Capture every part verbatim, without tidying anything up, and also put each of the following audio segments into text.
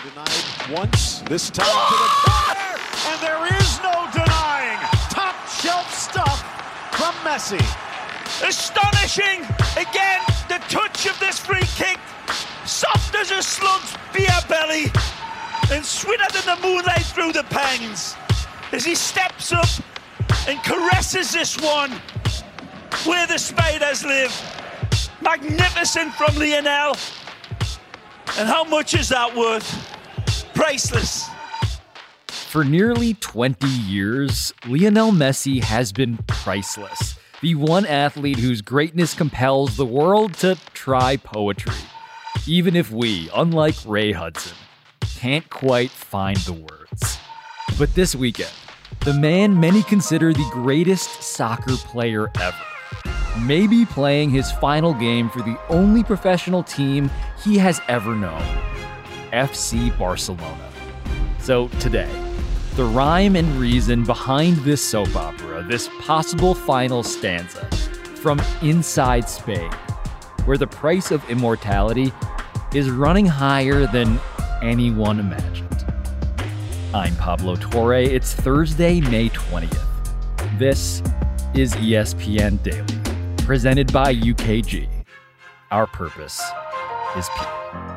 Denied once, this time to the corner, and there is no denying. Top shelf stuff from Messi. Astonishing! Again, the touch of this free kick, soft as a slug's beer belly, and sweeter than the moonlight through the pangs. As he steps up and caresses this one, where the spiders live. Magnificent from Lionel. And how much is that worth? Priceless. For nearly twenty years, Lionel Messi has been priceless. The one athlete whose greatness compels the world to try poetry. Even if we, unlike Ray Hudson, can't quite find the words. But this weekend, the man many consider the greatest soccer player ever, maybe playing his final game for the only professional team he has ever known, F C Barcelona. So today, the rhyme and reason behind this soap opera, this possible final stanza, from inside Spain, where the price of immortality is running higher than anyone imagined. I'm Pablo Torre. It's Thursday, May twentieth. This is E S P N Daily, presented by U K G. Our purpose is people.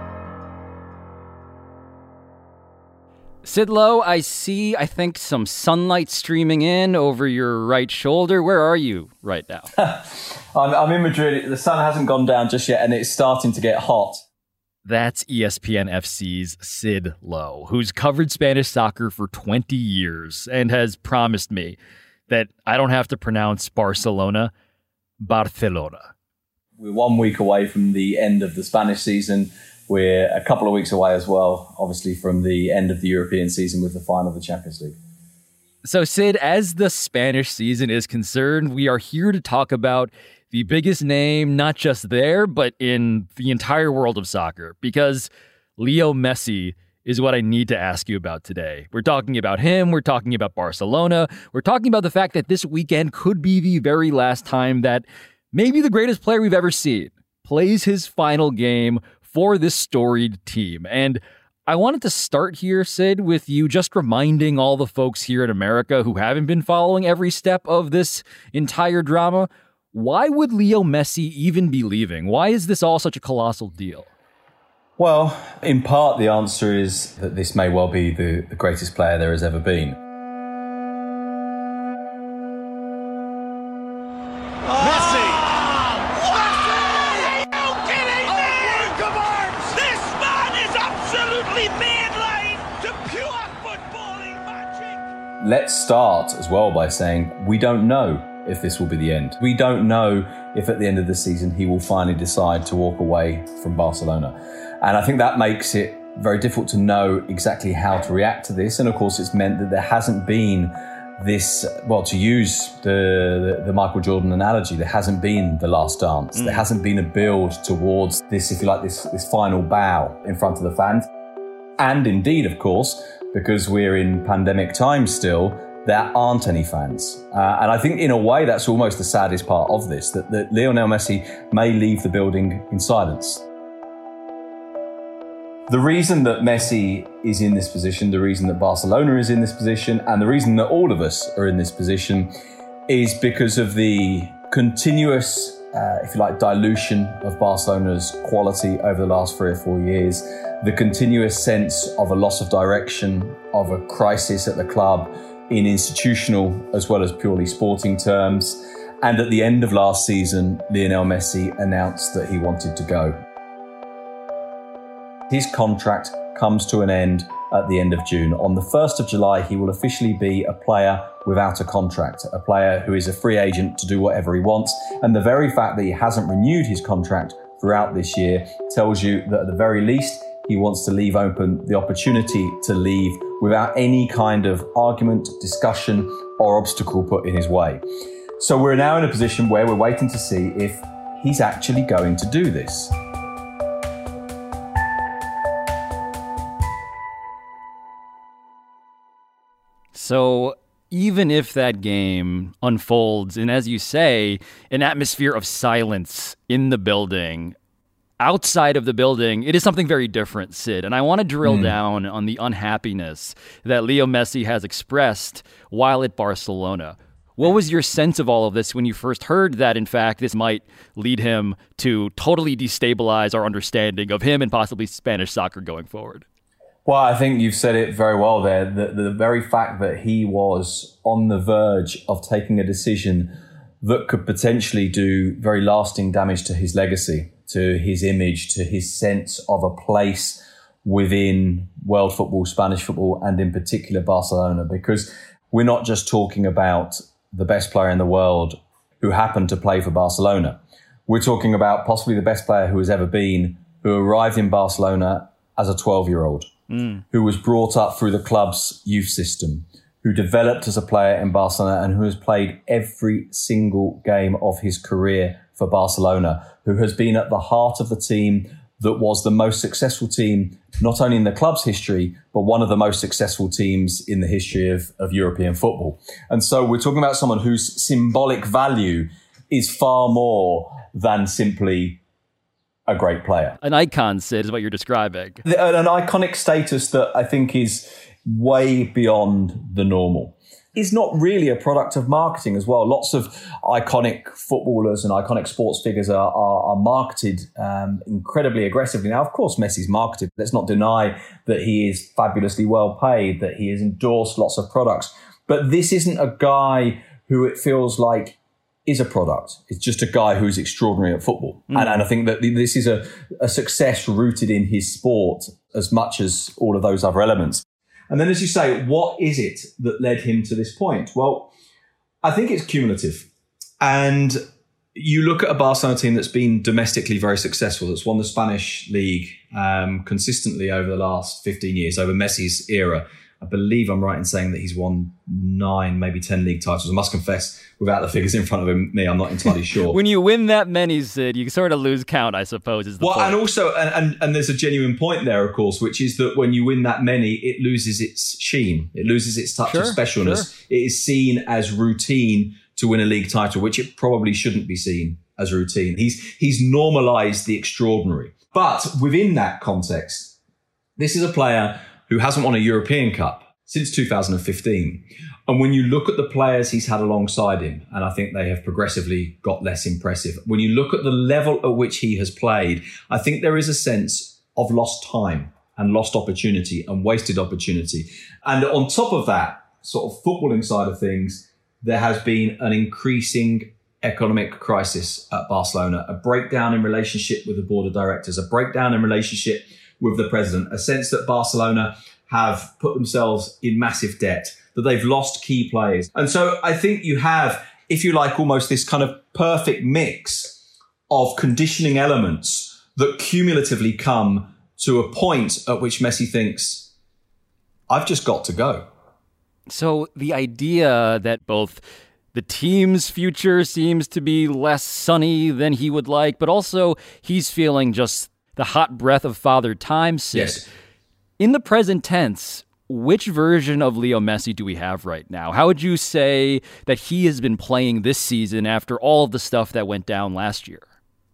Sid Lowe, I see, I think, some sunlight streaming in over your right shoulder. Where are you right now? I'm, I'm in Madrid. The sun hasn't gone down just yet, and it's starting to get hot. That's E S P N F C's Sid Lowe, who's covered Spanish soccer for twenty years and has promised me that I don't have to pronounce Barcelona, Barcelona. We're one week away from the end of the Spanish season. We're a couple of weeks away as well, obviously, from the end of the European season with the final of the Champions League. So, Sid, as the Spanish season is concerned, we are here to talk about the biggest name, not just there, but in the entire world of soccer, because Leo Messi is what I need to ask you about today. We're talking about him. We're talking about Barcelona. We're talking about the fact that this weekend could be the very last time that maybe the greatest player we've ever seen plays his final game for this storied team. And I wanted to start here, Sid, with you just reminding all the folks here in America who haven't been following every step of this entire drama, why would Leo Messi even be leaving? Why is this all such a colossal deal? Well, in part, the answer is that this may well be the, the greatest player there has ever been. Let's start as well by saying we don't know if this will be the end. We don't know if at the end of the season he will finally decide to walk away from Barcelona. And I think that makes it very difficult to know exactly how to react to this. And of course, it's meant that there hasn't been this, well, to use the, the, the Michael Jordan analogy, there hasn't been the last dance. Mm. There hasn't been a build towards this, if you like, this, this final bow in front of the fans. And indeed, of course, because we're in pandemic times still, there aren't any fans. Uh, and I think in a way that's almost the saddest part of this, that, that Lionel Messi may leave the building in silence. The reason that Messi is in this position, the reason that Barcelona is in this position, and the reason that all of us are in this position is because of the continuous, uh, if you like, dilution of Barcelona's quality over the last three or four years, the continuous sense of a loss of direction, of a crisis at the club in institutional as well as purely sporting terms. And at the end of last season, Lionel Messi announced that he wanted to go. His contract comes to an end at the end of June. On the first of July, he will officially be a player without a contract, a player who is a free agent to do whatever he wants. And the very fact that he hasn't renewed his contract throughout this year tells you that at the very least, he wants to leave open the opportunity to leave without any kind of argument, discussion, or obstacle put in his way. So we're now in a position where we're waiting to see if he's actually going to do this. So even if that game unfolds in, as you say, an atmosphere of silence in the building, outside of the building, it is something very different, Sid. And I want to drill Mm. down on the unhappiness that Leo Messi has expressed while at Barcelona. What was your sense of all of this when you first heard that, in fact, this might lead him to totally destabilize our understanding of him and possibly Spanish soccer going forward? Well, I think you've said it very well there. The, the very fact that he was on the verge of taking a decision that could potentially do very lasting damage to his legacy, to his image, to his sense of a place within world football, Spanish football, and in particular Barcelona, because we're not just talking about the best player in the world who happened to play for Barcelona. We're talking about possibly the best player who has ever been, who arrived in Barcelona as a twelve-year-old, mm. who was brought up through the club's youth system, who developed as a player in Barcelona and who has played every single game of his career for Barcelona, who has been at the heart of the team that was the most successful team, not only in the club's history, but one of the most successful teams in the history of, of European football. And so we're talking about someone whose symbolic value is far more than simply a great player. An icon, Sid, is what you're describing. An iconic status that I think is way beyond the normal. Is not really a product of marketing as well. Lots of iconic footballers and iconic sports figures are, are, are marketed um, incredibly aggressively. Now, of course, Messi's marketed. Let's not deny that he is fabulously well paid, that he has endorsed lots of products. But this isn't a guy who it feels like is a product. It's just a guy who's extraordinary at football. Mm. And, and I think that this is a, a success rooted in his sport as much as all of those other elements. And then, as you say, what is it that led him to this point? Well, I think it's cumulative. And you look at a Barcelona team that's been domestically very successful, that's won the Spanish league um, consistently over the last fifteen years, over Messi's era. I believe I'm right in saying that he's won nine, maybe ten league titles. I must confess, without the figures in front of him, me, I'm not entirely sure. When you win that many, Sid, you sort of lose count, I suppose, is the well, point. And also, and, and, and there's a genuine point there, of course, which is that when you win that many, it loses its sheen. It loses its touch sure, of specialness. Sure. It is seen as routine to win a league title, which it probably shouldn't be seen as routine. He's, he's normalized the extraordinary. But within that context, this is a player who hasn't won a European Cup since two thousand fifteen. And when you look at the players he's had alongside him, and I think they have progressively got less impressive, when you look at the level at which he has played, I think there is a sense of lost time and lost opportunity and wasted opportunity. And on top of that sort of footballing side of things, there has been an increasing economic crisis at Barcelona, a breakdown in relationship with the board of directors, a breakdown in relationship with the president, a sense that Barcelona have put themselves in massive debt, that they've lost key players. And so I think you have, if you like, almost this kind of perfect mix of conditioning elements that cumulatively come to a point at which Messi thinks, I've just got to go. So the idea that both the team's future seems to be less sunny than he would like, but also he's feeling just the hot breath of Father Time, Sid. Yes. In the present tense, which version of Leo Messi do we have right now? How would you say that he has been playing this season after all of the stuff that went down last year?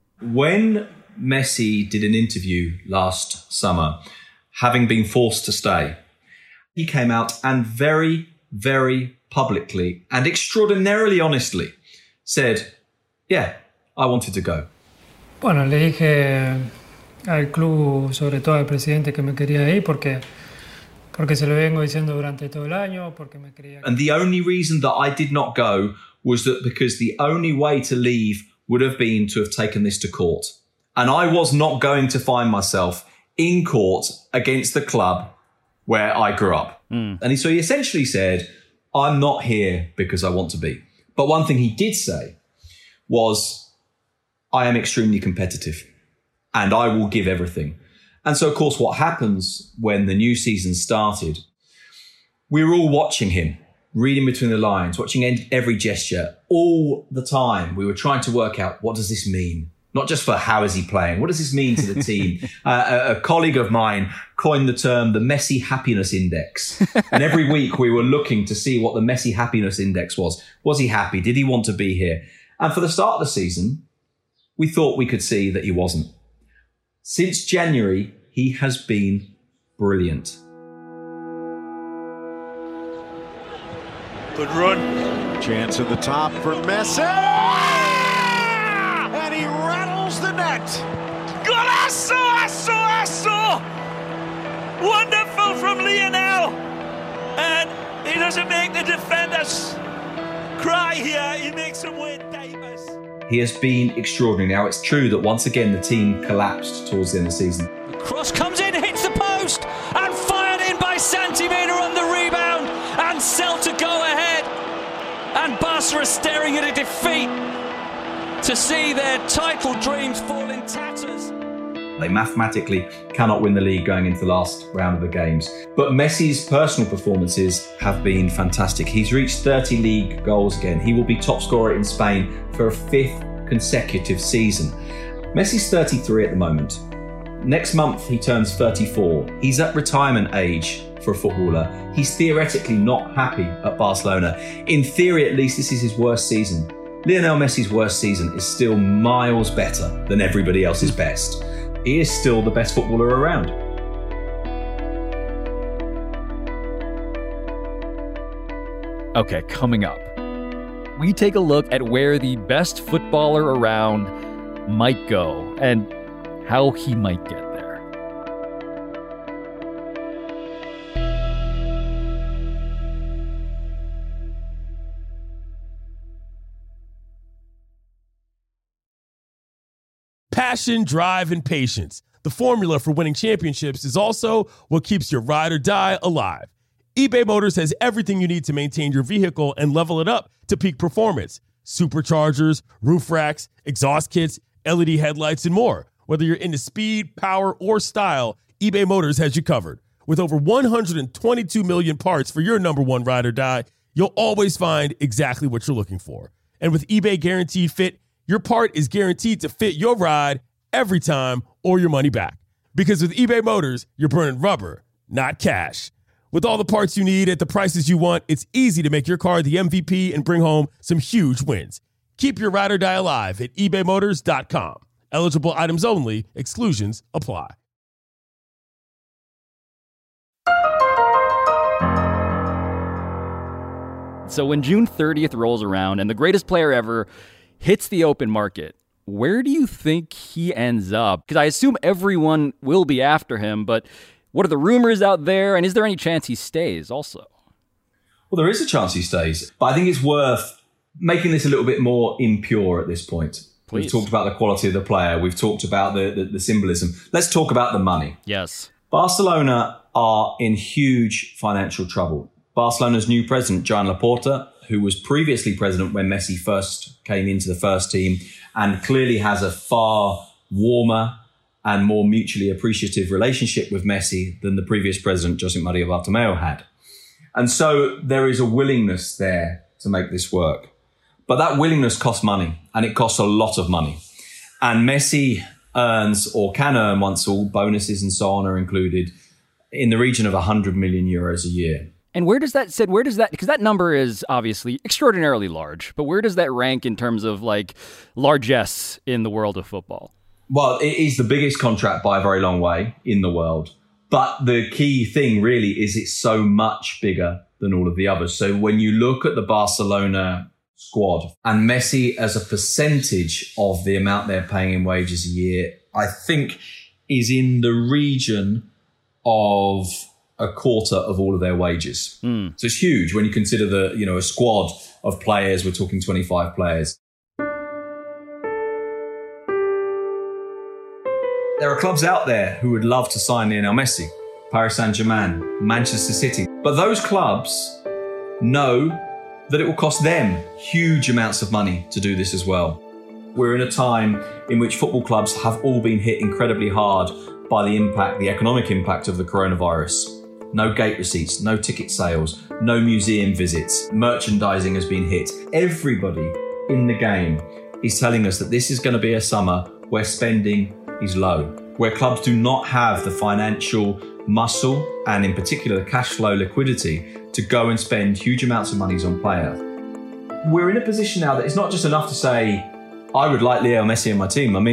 When Messi did an interview last summer, having been forced to stay, he came out and very, very publicly and extraordinarily honestly said, yeah, I wanted to go. Bueno, le dije al club, sobre todo al presidente, que me quería ir porque, porque se lo vengo diciendo durante todo el año, porque me quería... And the only reason that I did not go was that because the only way to leave would have been to have taken this to court. And I was not going to find myself in court against the club where I grew up. Mm. And so he essentially said, I'm not here because I want to be. But one thing he did say was, I am extremely competitive and I will give everything. And so, of course, what happens when the new season started, we were all watching him, reading between the lines, watching every gesture all the time. We were trying to work out, what does this mean? Not just for how is he playing? What does this mean to the team? uh, a, a colleague of mine coined the term the Messi Happiness Index. And every week we were looking to see what the Messi Happiness Index was. Was he happy? Did he want to be here? And for the start of the season, we thought we could see that he wasn't. Since January, he has been brilliant. Good run. Chance at the top for Messi. And he rattles the net. Golazo, asso, asso! Wonderful from Lionel. And he doesn't make the defenders cry here. He makes them wear diapers. He has been extraordinary. Now, it's true that once again the team collapsed towards the end of the season. The cross comes in, hits the post, and fired in by Santimina on the rebound. And Celta go ahead. And Barca are staring at a defeat to see their title dreams fall in tatters. They mathematically cannot win the league going into the last round of the games. But Messi's personal performances have been fantastic. He's reached thirty league goals again. He will be top scorer in Spain for a fifth consecutive season. Messi's thirty-three at the moment. Next month he turns thirty-four. He's at retirement age for a footballer. He's theoretically not happy at Barcelona. In theory, at least, this is his worst season. Lionel Messi's worst season is still miles better than everybody else's best. He is still the best footballer around. Okay, coming up, we take a look at where the best footballer around might go and how he might get there. Passion, drive, and patience. The formula for winning championships is also what keeps your ride or die alive. eBay Motors has everything you need to maintain your vehicle and level it up to peak performance. Superchargers, roof racks, exhaust kits, L E D headlights, and more. Whether you're into speed, power, or style, eBay Motors has you covered. With over one hundred twenty-two million parts for your number one ride or die, you'll always find exactly what you're looking for. And with eBay Guaranteed Fit, your part is guaranteed to fit your ride every time or your money back. Because with eBay Motors, you're burning rubber, not cash. With all the parts you need at the prices you want, it's easy to make your car the M V P and bring home some huge wins. Keep your ride or die alive at ebay motors dot com. Eligible items only. Exclusions apply. So when June thirtieth rolls around and the greatest player ever hits the open market, where do you think he ends up? Because I assume everyone will be after him, but what are the rumors out there? And is there any chance he stays also? Well, there is a chance he stays, but I think it's worth making this a little bit more impure at this point. Please. We've talked about the quality of the player. We've talked about the, the, the symbolism. Let's talk about the money. Yes. Barcelona are in huge financial trouble. Barcelona's new president, Joan Laporta, who was previously president when Messi first came into the first team and clearly has a far warmer and more mutually appreciative relationship with Messi than the previous president, Josep Maria Bartomeu, had. And so there is a willingness there to make this work. But that willingness costs money, and it costs a lot of money. And Messi earns, or can earn once all bonuses and so on are included, in the region of one hundred million euros a year. And where does that sit? Where does that, because that number is obviously extraordinarily large, but where does that rank in terms of like largesse in the world of football? Well, it is the biggest contract by a very long way in the world. But the key thing really is it's so much bigger than all of the others. So when you look at the Barcelona squad and Messi as a percentage of the amount they're paying in wages a year, I think is in the region of a quarter of all of their wages. Mm. So it's huge when you consider the, you know, a squad of players. We're talking twenty-five players. There are clubs out there who would love to sign Lionel Messi, Paris Saint-Germain, Manchester City. But those clubs know that it will cost them huge amounts of money to do this as well. We're in a time in which football clubs have all been hit incredibly hard by the impact, the economic impact of the coronavirus. No gate receipts, no ticket sales, no museum visits, merchandising has been hit. Everybody in the game is telling us that this is going to be a summer where spending is low, where clubs do not have the financial muscle and in particular the cash flow liquidity to go and spend huge amounts of money on players. We're in a position now that it's not just enough to say, I would like Leo Messi in my team. I mean,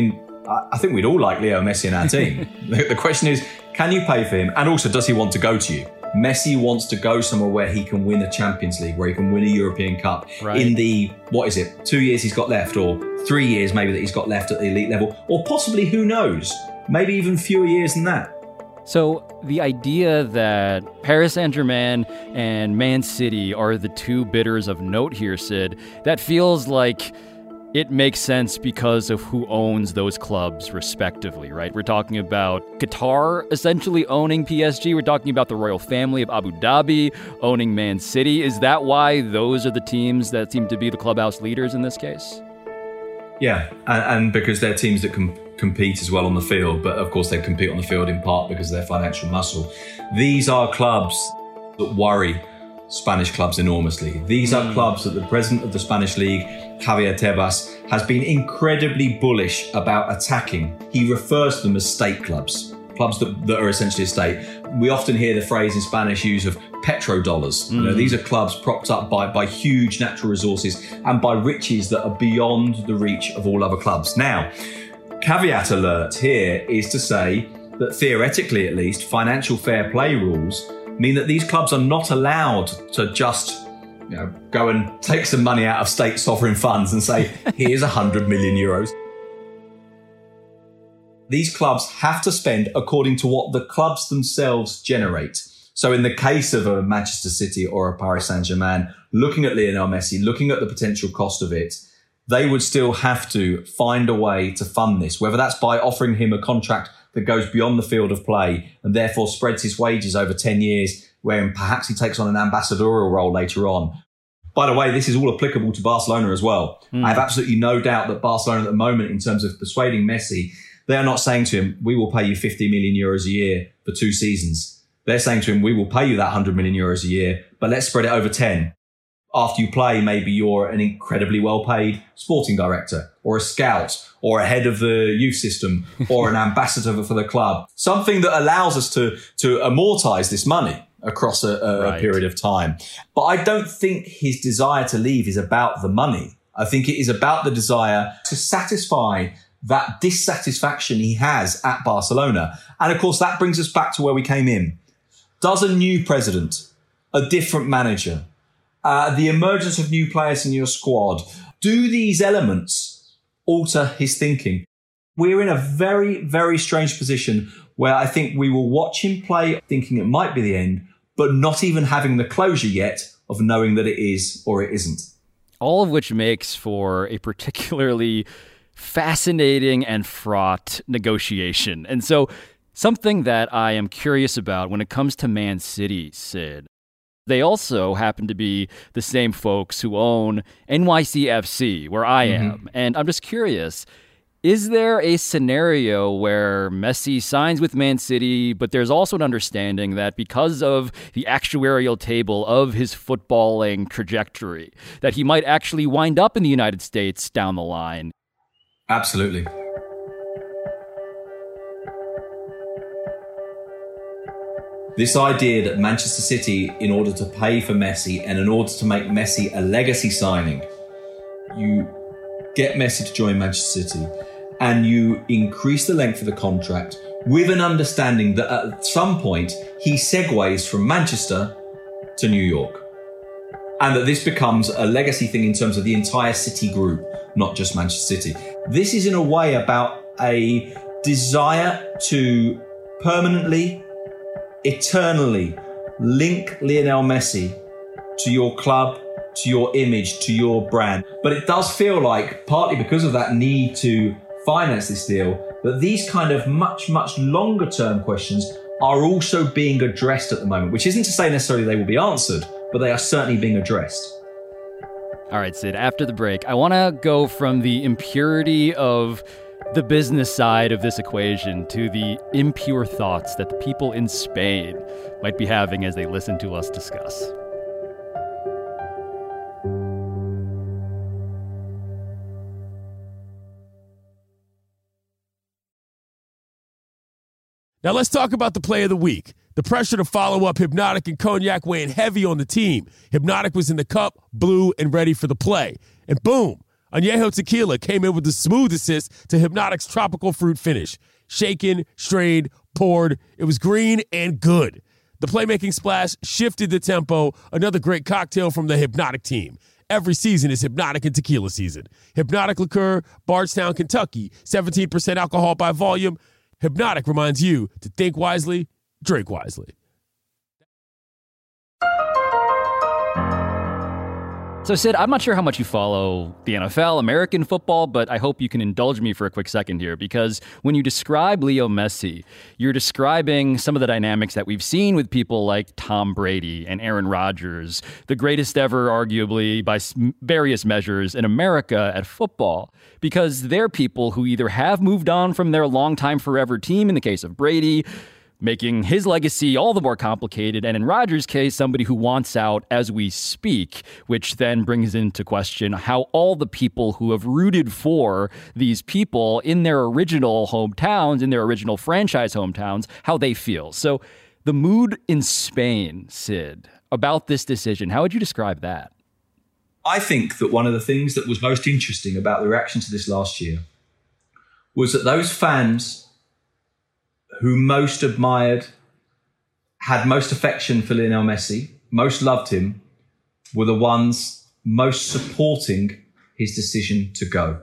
I think we'd all like Leo Messi in our team. The question is, can you pay for him? And also, does he want to go to you? Messi wants to go somewhere where he can win a Champions League, where he can win a European Cup right. in the, what is it, two years he's got left, or three years maybe that he's got left at the elite level, or possibly, who knows, maybe even fewer years than that. So the idea that Paris Saint-Germain and Man City are the two bidders of note here, Sid, that feels like it makes sense because of who owns those clubs respectively, right? We're talking about Qatar essentially owning P S G. We're talking about the royal family of Abu Dhabi owning Man City. Is that why those are the teams that seem to be the clubhouse leaders in this case? Yeah, and, and because they're teams that can compete as well on the field, but of course they compete on the field in part because of their financial muscle. These are clubs that worry Spanish clubs enormously. These are clubs that the president of the Spanish League, Javier Tebas, has been incredibly bullish about attacking. He refers to them as state clubs, clubs that, that are essentially a state. We often hear the phrase in Spanish use of petrodollars. Mm. You know, these are clubs propped up by, by huge natural resources and by riches that are beyond the reach of all other clubs. Now, caveat alert here is to say that theoretically, at least, financial fair play rules mean that these clubs are not allowed to just, you know, go and take some money out of state sovereign funds and say, here's a hundred million euros. These clubs have to spend according to what the clubs themselves generate. So in the case of a Manchester City or a Paris Saint-Germain, looking at Lionel Messi, looking at the potential cost of it, they would still have to find a way to fund this, whether that's by offering him a contract that goes beyond the field of play and therefore spreads his wages over ten years, wherein perhaps he takes on an ambassadorial role later on. By the way, this is all applicable to Barcelona as well. Mm. I have absolutely no doubt that Barcelona at the moment, in terms of persuading Messi, they are not saying to him, we will pay you fifty million euros a year for two seasons. They're saying to him, we will pay you that one hundred million euros a year, but let's spread it over ten. After you play, maybe you're an incredibly well-paid sporting director or a scout or a head of the youth system or an ambassador for the club. Something that allows us to, to amortize this money across a, a, right. a period of time. But I don't think his desire to leave is about the money. I think it is about the desire to satisfy that dissatisfaction he has at Barcelona. And of course, that brings us back to where we came in. Does a new president, a different manager, Uh, the emergence of new players in your squad, do these elements alter his thinking? We're in a very, very strange position where I think we will watch him play thinking it might be the end, but not even having the closure yet of knowing that it is or it isn't. All of which makes for a particularly fascinating and fraught negotiation. And so something that I am curious about when it comes to Man City, Sid, they also happen to be the same folks who own N Y C F C, where I am. Mm-hmm. And I'm just curious, is there a scenario where Messi signs with Man City, but there's also an understanding that because of the actuarial table of his footballing trajectory, that he might actually wind up in the United States down the line? Absolutely. This idea that Manchester City, in order to pay for Messi and in order to make Messi a legacy signing, you get Messi to join Manchester City and you increase the length of the contract with an understanding that at some point he segues from Manchester to New York. And that this becomes a legacy thing in terms of the entire City group, not just Manchester City. This is in a way about a desire to permanently, eternally link Lionel Messi to your club, to your image, to your brand. But it does feel like, partly because of that need to finance this deal, that these kind of much, much longer term questions are also being addressed at the moment, which isn't to say necessarily they will be answered, but they are certainly being addressed. All right, Sid, after the break, I want to go from the impurity of the business side of this equation to the impure thoughts that the people in Spain might be having as they listen to us discuss. Now let's talk about the play of the week. The pressure to follow up Hypnotic and Cognac weighing heavy on the team. Hypnotic was in the cup, blue, and ready for the play. And boom, Añejo Tequila came in with the smooth assist to Hypnotic's tropical fruit finish. Shaken, strained, poured. It was green and good. The playmaking splash shifted the tempo. Another great cocktail from the Hypnotic team. Every season is Hypnotic and Tequila season. Hypnotic Liqueur, Bardstown, Kentucky, seventeen percent alcohol by volume. Hypnotic reminds you to think wisely, drink wisely. So, Sid, I'm not sure how much you follow the N F L, American football, but I hope you can indulge me for a quick second here, because when you describe Leo Messi, you're describing some of the dynamics that we've seen with people like Tom Brady and Aaron Rodgers, the greatest ever, arguably, by various measures in America at football, because they're people who either have moved on from their longtime forever team, in the case of Brady, making his legacy all the more complicated, and in Rodgers' case, somebody who wants out as we speak, which then brings into question how all the people who have rooted for these people in their original hometowns, in their original franchise hometowns, how they feel. So the mood in Spain, Sid, about this decision, how would you describe that? I think that one of the things that was most interesting about the reaction to this last year was that those fans who most admired, had most affection for Lionel Messi, most loved him, were the ones most supporting his decision to go.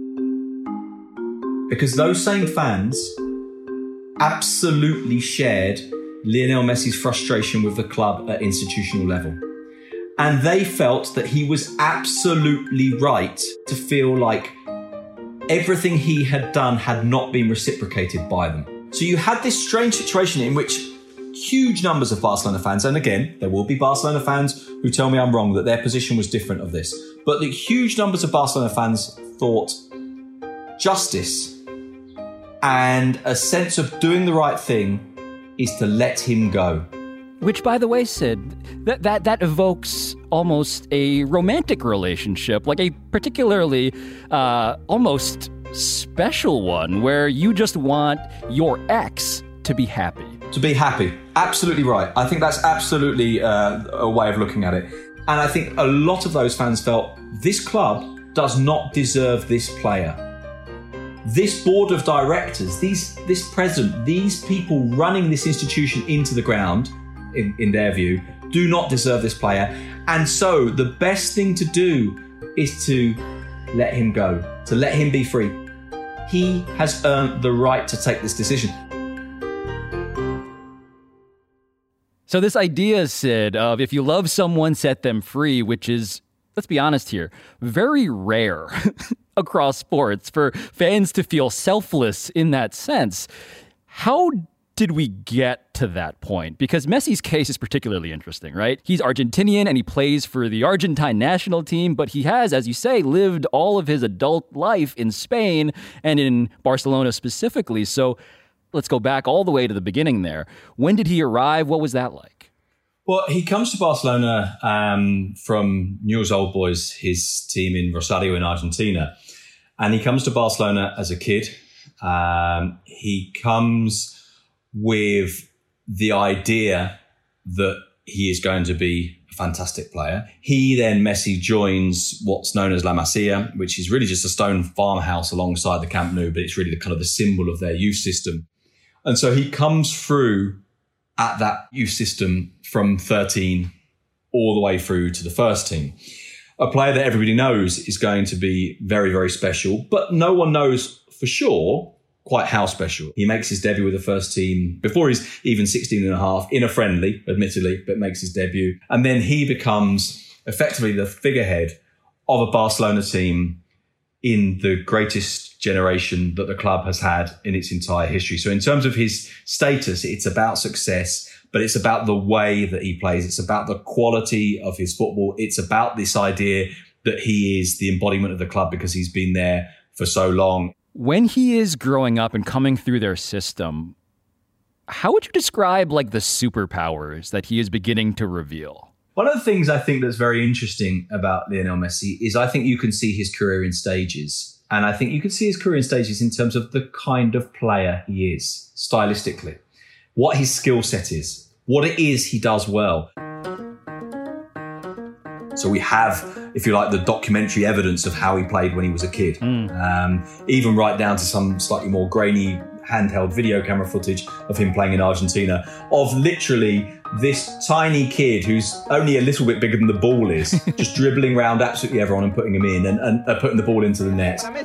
Because those same fans absolutely shared Lionel Messi's frustration with the club at institutional level. And they felt that he was absolutely right to feel like everything he had done had not been reciprocated by them. So you had this strange situation in which huge numbers of Barcelona fans, and again, there will be Barcelona fans who tell me I'm wrong, that their position was different of this, but the huge numbers of Barcelona fans thought justice and a sense of doing the right thing is to let him go. Which, by the way, Sid, that, that, that evokes almost a romantic relationship, like a particularly uh, almost special one where you just want your ex to be happy. To be happy. Absolutely right. I think that's absolutely uh, a way of looking at it. And I think a lot of those fans felt this club does not deserve this player. This board of directors, these, this president, these people running this institution into the ground, in, in their view, do not deserve this player. And so the best thing to do is to let him go, to let him be free. He has earned the right to take this decision. So this idea, Sid, of if you love someone, set them free, which is, let's be honest here, very rare across sports for fans to feel selfless in that sense. How did we get to that point? Because Messi's case is particularly interesting, right? He's Argentinian and he plays for the Argentine national team, but he has, as you say, lived all of his adult life in Spain and in Barcelona specifically. So let's go back all the way to the beginning there. When did he arrive? What was that like? Well, he comes to Barcelona um, from Newell's Old Boys, his team in Rosario in Argentina. And he comes to Barcelona as a kid. Um, he comes with the idea that he is going to be a fantastic player. He then, Messi, joins what's known as La Masia, which is really just a stone farmhouse alongside the Camp Nou, but it's really the kind of the symbol of their youth system. And so he comes through at that youth system from thirteen all the way through to the first team. A player that everybody knows is going to be very, very special, but no one knows for sure quite how special. He makes his debut with the first team before he's even sixteen and a half, in a friendly, admittedly, but makes his debut. And then he becomes effectively the figurehead of a Barcelona team in the greatest generation that the club has had in its entire history. So in terms of his status, it's about success, but it's about the way that he plays. It's about the quality of his football. It's about this idea that he is the embodiment of the club because he's been there for so long. When he is growing up and coming through their system, how would you describe like the superpowers that he is beginning to reveal? One of the things I think that's very interesting about Lionel Messi is I think you can see his career in stages. And I think you can see his career in stages in terms of the kind of player he is, stylistically, what his skill set is, what it is he does well. So we have, if you like, the documentary evidence of how he played when he was a kid. Mm. Um, even right down to some slightly more grainy handheld video camera footage of him playing in Argentina, of literally this tiny kid who's only a little bit bigger than the ball is, just dribbling around absolutely everyone and putting him in and, and uh, putting the ball into the net. And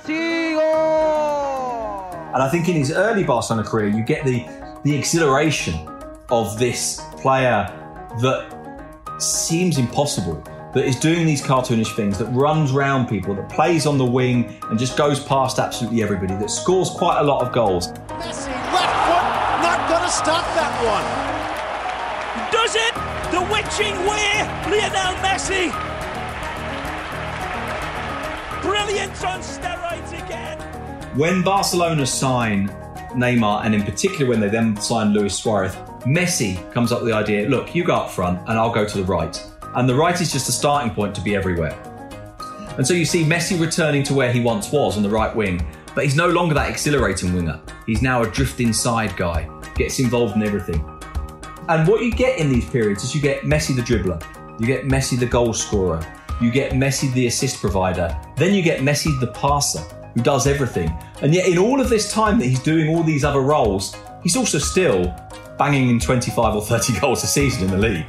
I think in his early Barcelona career, you get the, the exhilaration of this player that seems impossible, that is doing these cartoonish things, that runs round people, that plays on the wing and just goes past absolutely everybody, that scores quite a lot of goals. Messi, left foot, not going to stop that one. Does it? The witching way, Lionel Messi. Brilliant on steroids again. When Barcelona sign Neymar, and in particular when they then sign Luis Suarez, Messi comes up with the idea, look, you go up front and I'll go to the right. And the right is just a starting point to be everywhere. And so you see Messi returning to where he once was on the right wing, but he's no longer that exhilarating winger. He's now a drift inside guy, gets involved in everything. And what you get in these periods is you get Messi the dribbler, you get Messi the goal scorer, you get Messi the assist provider, then you get Messi the passer, who does everything. And yet in all of this time that he's doing all these other roles, he's also still banging in twenty-five or thirty goals a season in the league.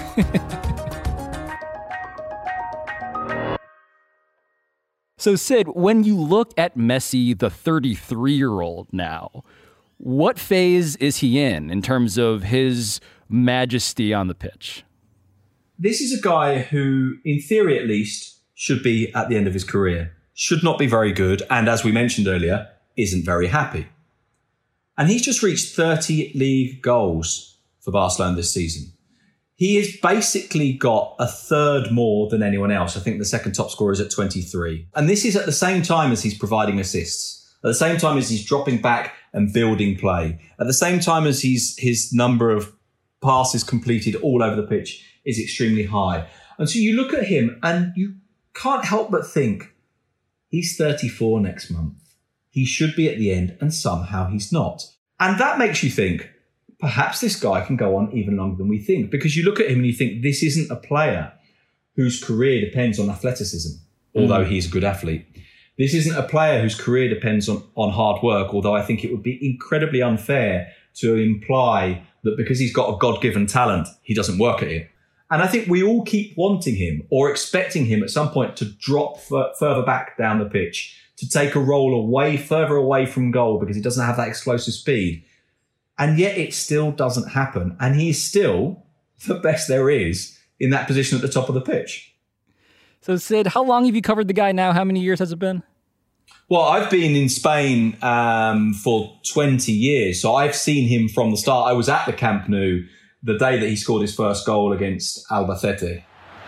So, Sid, when you look at Messi, the thirty-three-year-old now, what phase is he in in terms of his majesty on the pitch? This is a guy who, in theory at least, should be at the end of his career, should not be very good, and as we mentioned earlier, isn't very happy. And he's just reached thirty league goals for Barcelona this season. He has basically got a third more than anyone else. I think the second top scorer is at twenty-three. And this is at the same time as he's providing assists, at the same time as he's dropping back and building play, at the same time as he's, his number of passes completed all over the pitch is extremely high. And so you look at him and you can't help but think, he's thirty-four next month. He should be at the end, and somehow he's not. And that makes you think, perhaps this guy can go on even longer than we think, because you look at him and you think this isn't a player whose career depends on athleticism, although mm. he's a good athlete. This isn't a player whose career depends on, on hard work, although I think it would be incredibly unfair to imply that because he's got a God-given talent, he doesn't work at it. And I think we all keep wanting him or expecting him at some point to drop f- further back down the pitch, to take a role away, further away from goal because he doesn't have that explosive speed. And yet it still doesn't happen. And he's still the best there is in that position at the top of the pitch. So, Sid, how long have you covered the guy now? How many years has it been? Well, I've been in Spain um, for twenty years. So I've seen him from the start. I was at the Camp Nou the day that he scored his first goal against Albacete.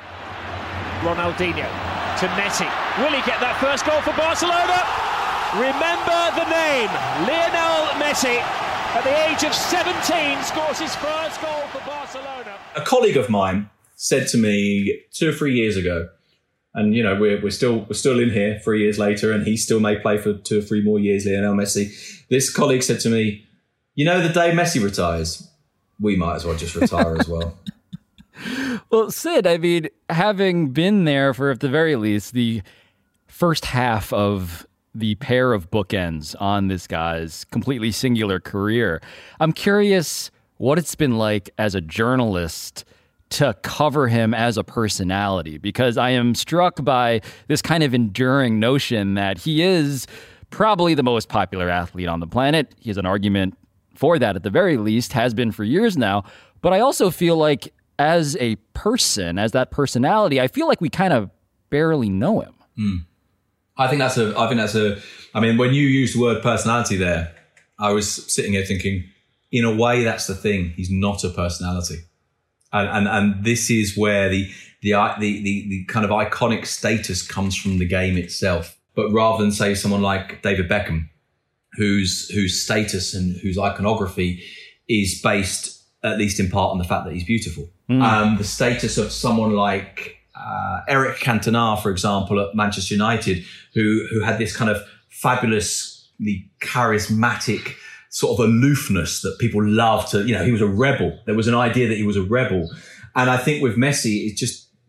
Ronaldinho to Messi. Will he get that first goal for Barcelona? Remember the name, Lionel Messi. At the age of seventeen, scores his first goal for Barcelona. A colleague of mine said to me two or three years ago, and you know we're we're still we're still in here three years later, and he still may play for two or three more years, Lionel Messi. This colleague said to me, "You know, the day Messi retires, we might as well just retire as well." Well, Sid, I mean, having been there for, at the very least, the first half of the pair of bookends on this guy's completely singular career, I'm curious what it's been like as a journalist to cover him as a personality, because I am struck by this kind of enduring notion that he is probably the most popular athlete on the planet. He has an argument for that at the very least, has been for years now. But I also feel like as a person, as that personality, I feel like we kind of barely know him. Mm. I think that's a, I think that's a, I mean, when you use the word personality there, I was sitting here thinking, in a way, that's the thing. He's not a personality. And, and, and this is where the, the, the, the, the kind of iconic status comes from the game itself. But rather than say someone like David Beckham, whose, whose status and whose iconography is based, at least in part, on the fact that he's beautiful. Mm. Um, the status of someone like uh, Eric Cantona, for example, at Manchester United, who who had this kind of fabulously charismatic sort of aloofness that people loved to, you know, he was a rebel. There was an idea that he was a rebel. And I think with Messi, it's just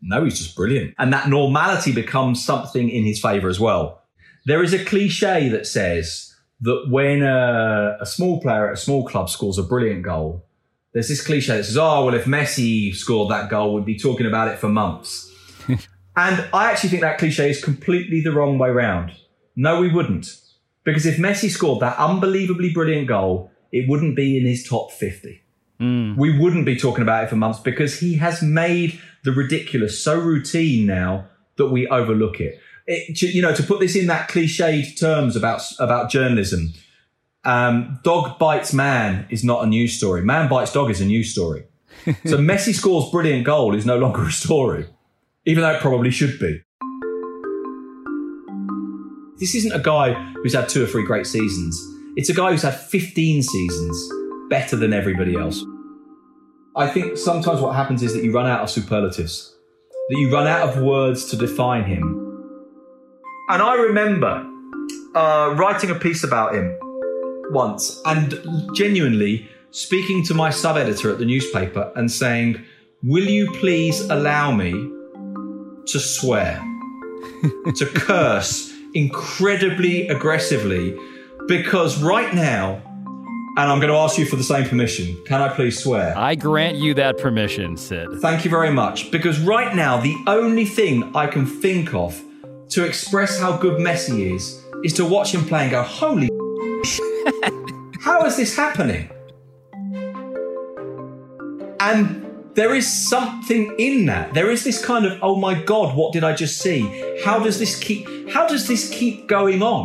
No, he's just brilliant. And that normality becomes something in his favour as well. There is a cliche that says that when a, a small player at a small club scores a brilliant goal, there's this cliche that says, oh, well, if Messi scored that goal, we'd be talking about it for months. And I actually think that cliche is completely the wrong way round. No, we wouldn't. Because if Messi scored that unbelievably brilliant goal, it wouldn't be in his top fifty. Mm. We wouldn't be talking about it for months because he has made the ridiculous so routine now that we overlook it. it you know, to put this in that cliched terms about, about journalism, um, dog bites man is not a news story. Man bites dog is a news story. So Messi scores brilliant goal is no longer a story, even though it probably should be. This isn't a guy who's had two or three great seasons. It's a guy who's had fifteen seasons better than everybody else. I think sometimes what happens is that you run out of superlatives, that you run out of words to define him. And I remember uh, writing a piece about him once and genuinely speaking to my sub-editor at the newspaper and saying, will you please allow me to swear, to curse incredibly aggressively, because right now, and I'm going to ask you for the same permission, can I please swear? I grant you that permission, Sid. Thank you very much, because right now, the only thing I can think of to express how good Messi is, is to watch him play and go, holy how is this happening? And there is something in that. There is this kind of, oh my God, what did I just see? How does this keep, how does this keep going on?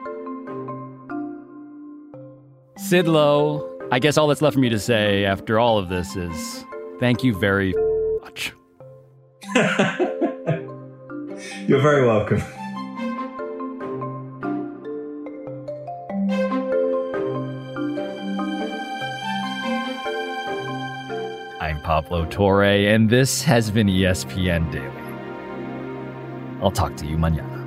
Sid Lowe, I guess all that's left for me to say after all of this is thank you very much. You're very welcome. I'm Pablo Torre, and this has been E S P N Daily. I'll talk to you mañana.